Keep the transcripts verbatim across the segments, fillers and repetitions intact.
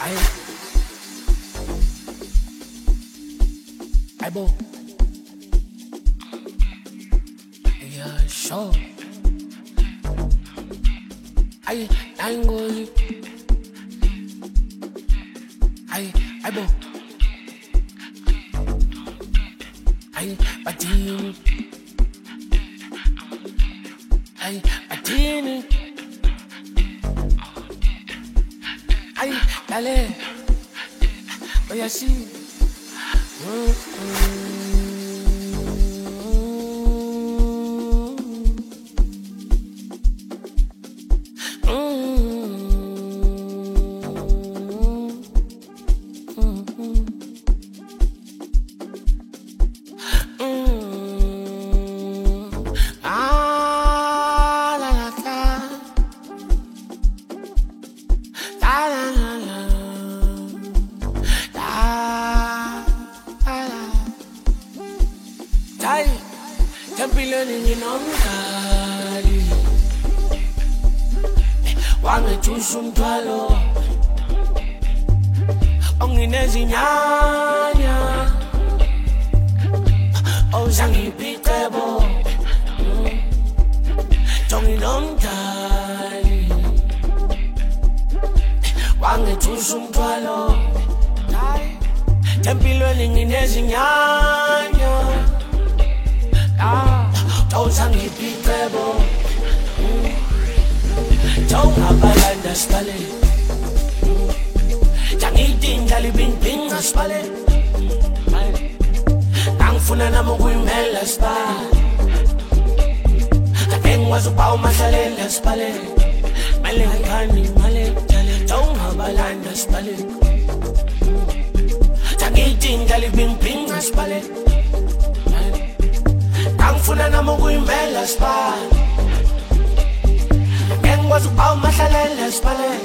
Aye, aye, bo. Yeah, sure. Aye, I'm going. Aye, aye, bo. Aye, batini. Aye, batini. Aye, dale. Oh, yeah, see. Mm-hmm. Umthwalo onginezinyanya ozangiphiqebo jonginomdali wangethusa umthwalo empilweni nginezinyanya ozangiphiqebo Tongabalanda spale Jangitinda libing ping spale Nangfuna namo kuimela spa Atengwa zupao masalela spale Male ngani male Tongabalanda spale Jangitinda libing ping spale Nangfuna namo kuimela spa Was about my salad, spale,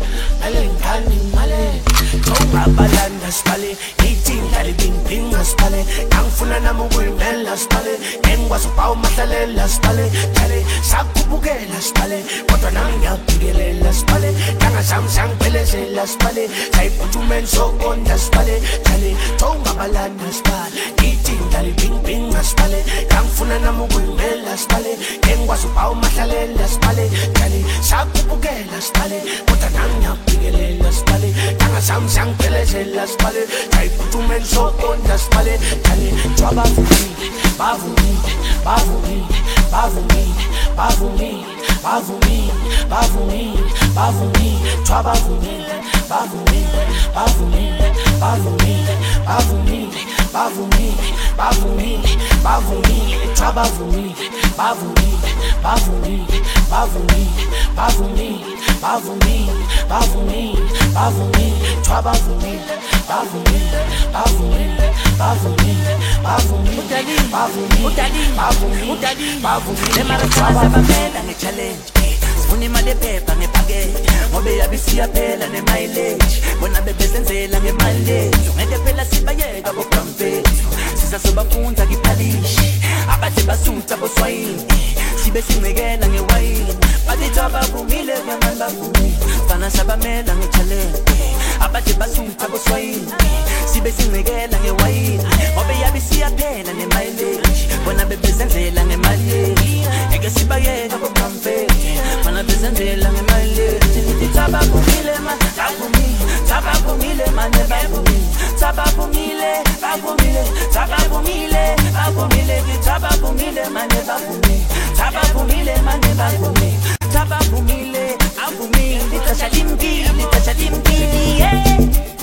Malenkani, Male, Tongabalanda, spale, eating Talibin, Ping, spale, Kangfunanamu, Mela, spale, and was about my salad, spale, Tale, Sakubugela, spale, Watananga, Pigela, spale, Tanga Sam Sang Peles, spale, Taiputumen, so on the spale, Tale, Tongabalanda, spale, eating Talibin, Ping, spale, Kangfunanamu, Mela, spale, and was about my salad, spale, Tale, Sakubugela spale, Watananga Pigelela spale, Tanga Sam Sang Pelezela spale, Taiputumen so on the spale, Tale, Traba for me, Bavu me, Bavu me, Bavu me, Bavu me, Bavu me, Bavu me, Bavu me, Traba for me, Bavu me, Bavu me, Bavu me, Bavu me, Bavu me, Bavu me, Bavu me, Traba for me, Bavu me, Bavu me, Bavu me, Bavu me, Bavu me, Bavu me, Bavu me, Traba for me, Bavu me, Bavu me, Bavu me, Bavu me, Bavu me, Bavu me, Bavu me, Emarathaza bamela nge-challenge Sifuna imali ephepha ngephakethe Ngobe yabisiya phela ne-mileage Bona bebezenzela nge-mileage Ungeke phela sibayeka bokamfethu Sisasobafunza kiphalishi Abadle basutha boswayini Sibe sincekela ngewayini Bathi abavumile kemani bavumile Fana sabamela nge-challenge Abadle basutha boswayini Sibe sincekela ngewayini Ngobe yabisiya phela ne-mileage Bona bebezenzela nge-mileage Ngeke sibayeka bokamfethu Mana bezenzela nge-mileage Nithi tabavumile man, tabavumile Tabavumile man, bavumile Tabavumile, bavumile Tabavumile, bavumile Tabavumile man, bavumile Tabavumile man, bavumile Tabavumile, bavumile Litasha limpili, litasha limpili, yeah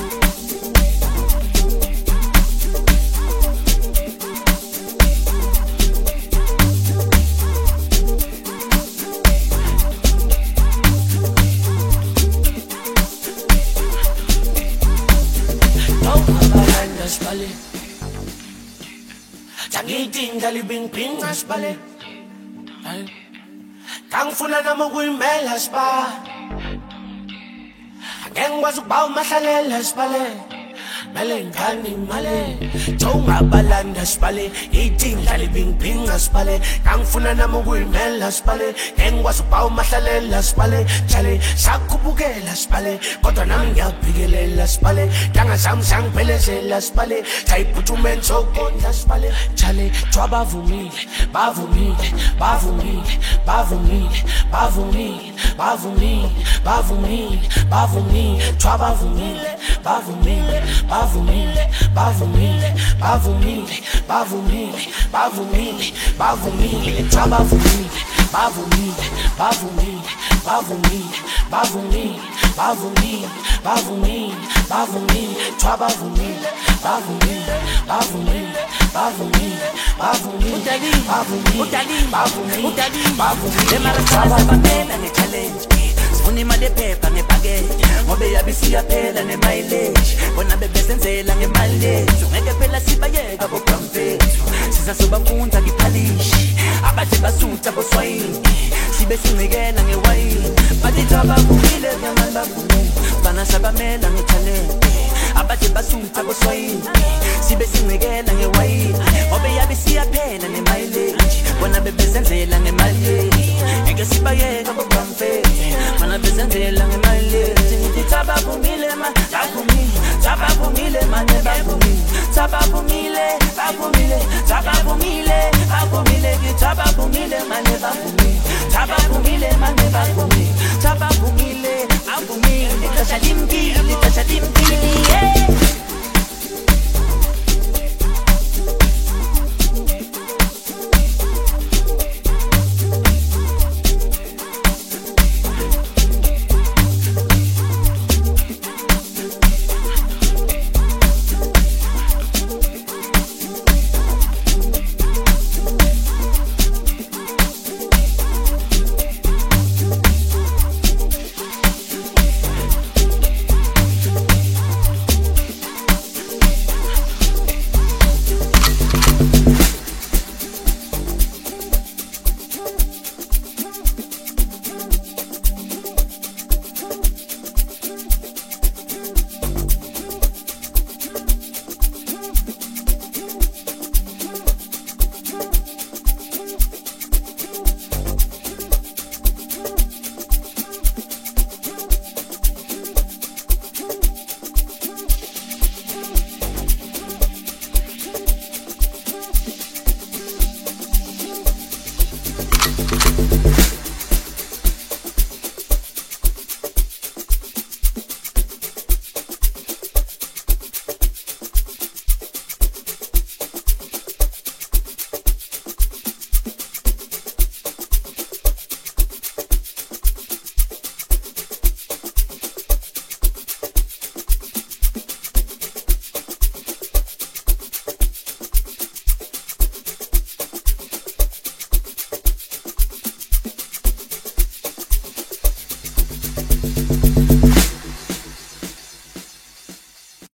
Spale, Jangitinda libing ping spale, Kangfuna namo kuimela spa, Angeng was about masalela spale, mele ngani male Ungabalanda spale Eating lali bing bing spale Kangfuna nami ukuyimela spale Ngengikwazi ukuba umahlalela spale Chale sakubukela spale Kodwa nami ngiyaphikelela spale Danga zami zangiphelezela spale Chayiphuthume ngizokonda spale Chale jwabavumile bavumile bavumile bavumile bavumile bavumile bavumile bavumile jwabavumile bavumile bavumile bavumile bavumile bavumile bavumile bavumile jwabavumile bavumile bavumile bavumile bavumile bavumile bavumile bavumile jwabavumile bavumile bavumile bavumile bavumile bavumile bavumile bavumile nge-challenge sifuna imali ephepha ngebhakede ngobe yabisiya phela ne-mileage bona bebesenzela ngemali yethu ngeke phela sibayeka bobramfethu siza sobafunza ngiphalishi abade basutha boswayini sibe sincikela ngewayini baditha bavumile ngemali bavumile bana sabamela nge-challenge abade basutha boswayini sibe sincikela ngewayini ngobe yabisiya phela ne-mileage bona bebesenzela ngemali yethu ngeke sibayeka bobramfethu mana bezenzela ngemali yethu ngithi tabavumile ma bavumile tabavumile mane bavumile tabavumile bavumile tabavumile bavumile ngithi tabavumile mane bavumile tabavumile mane bavumile